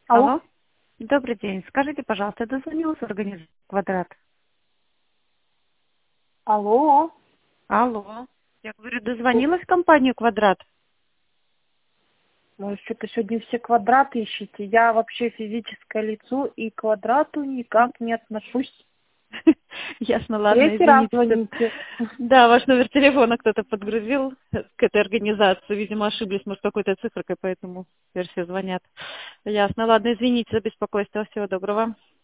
Алло. Алло. Добрый день. Скажите, пожалуйста, я дозвонилась в организацию «Квадрат». Алло. Алло. Я говорю, дозвонилась в компанию «Квадрат». Вы что-то сегодня все квадраты ищете. Я вообще физическое лицо и к квадрату никак не отношусь. Ясно, ладно, Третий раз извините. звоните. Да, ваш номер телефона кто-то подгрузил к этой организации. Видимо, ошиблись, может, какой-то цифрой, поэтому теперь все звонят. Ясно, ладно, извините за беспокойство. Всего доброго.